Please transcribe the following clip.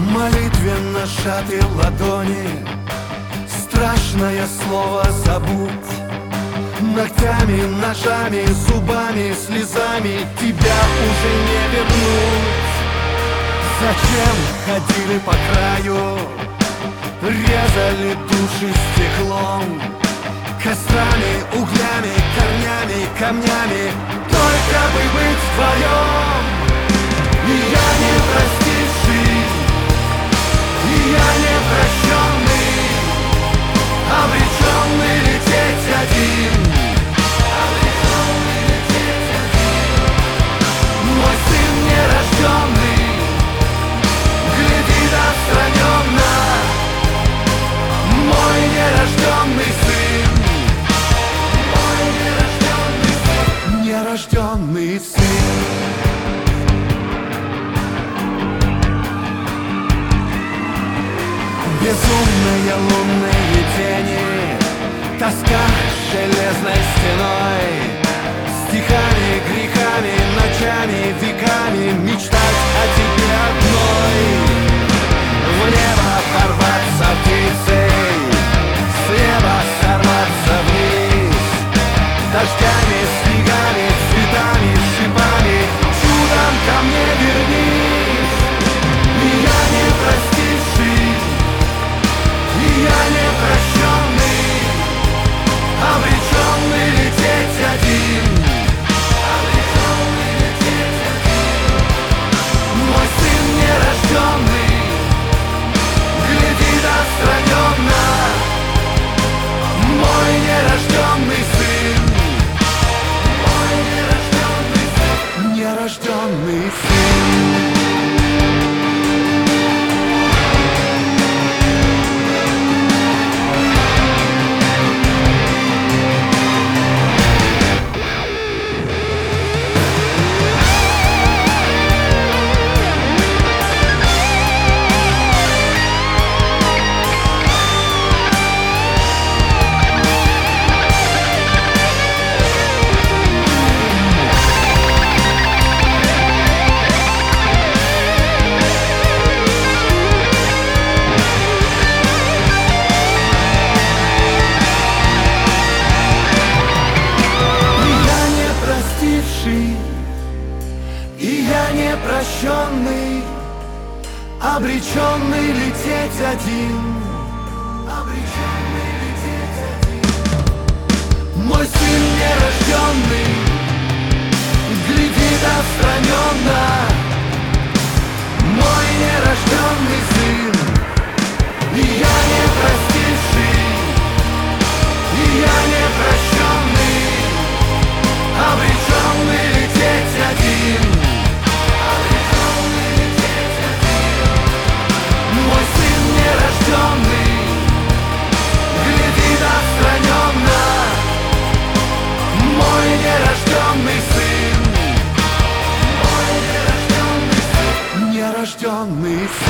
молитвенно сжаты ладони, страшное слово забудь. Ногтями, ножами, зубами, слезами тебя уже не вернуть. Зачем ходили по краю, резали души стеклом, кострами, углями, корнями, камнями, только бы быть вдвоем. И я не простивший, и я не прощенный, обреченный лететь один. Обреченный лететь один. Мой сын нерожденный глядит отстраненно. Мой нерожденный сын, мой нерожденный сын, нерожденный сын. Безумные лунные тени, тоска железной стеной, стихами, грехами, ночами, веками мечтать о тебе одной. В небо порваться птицей, с неба сорваться вниз, дождями, снегами, цветами, шипами, чудом ко мне вернись. И я не простивший, и я не прощенный, обреченный лететь один. Обреченный лететь один. Мой сын нерожденный глядит отстраненно. Мой нерожденный сын, мой нерожденный сын, нерожденный сын. И я не прощенный, обреченный лететь один. Обреченный лететь один. Мой сын нерожденный глядит отстраненно. Мой нерожденный сын, и я не простивший, и я не прощенный, обреченный лететь один. Обреченный лететь один. Мой сын нерожденный глядит отстраненно. Мой нерожденный сын, мой нерожденный сын, нерожденный сын.